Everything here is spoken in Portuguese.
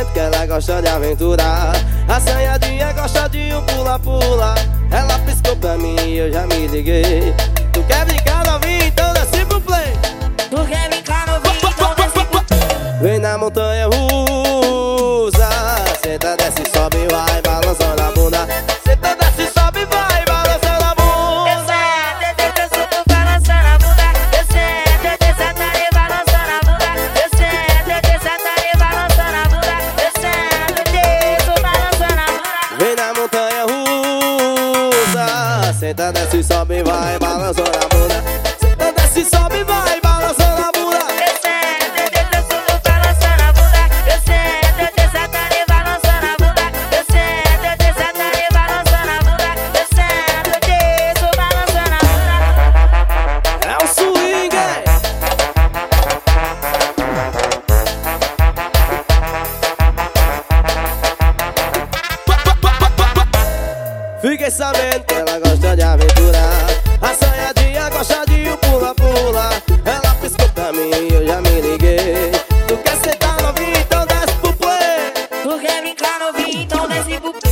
pensamento que ela gosta de aventurar. Assanhadinha gosta de um pula-pula. Ela piscou pra mim e eu já me liguei. Tu quer brincar novinho? Então desce pro play. Tu quer brincar novinho? Então desce pro play. Vem na montanha russa. Senta, desce, sobe e vai balançando a bunda. Senta, desce, sobe e vai balançando a bunda. Eu sento, desço, balançando a bunda. Eu sento, desço, e balançando a bunda. Eu sento, desço, e balançando a bunda. Eu sento, desço, balançando a bunda. Vem na montanha russa. Senta, desce, sobe e vai balançando a bunda. Senta, desce, sobe e vai balançando a bunda. Eu sento, desço, balançando a bunda. Eu sento, desço, e balançando a bunda. Eu sento, desço, e balançando a bunda. Eu sento, desço, balançando a bunda. É o swing, Fiquei sabendo que ela gosta de aventurar. Assanhadinha gosta de um pula-pula. Ela piscou pra mim e eu já me liguei. Tu quer sentar novinho? Então desce pro play. Tu quer brincar novinho? Então desce pro play.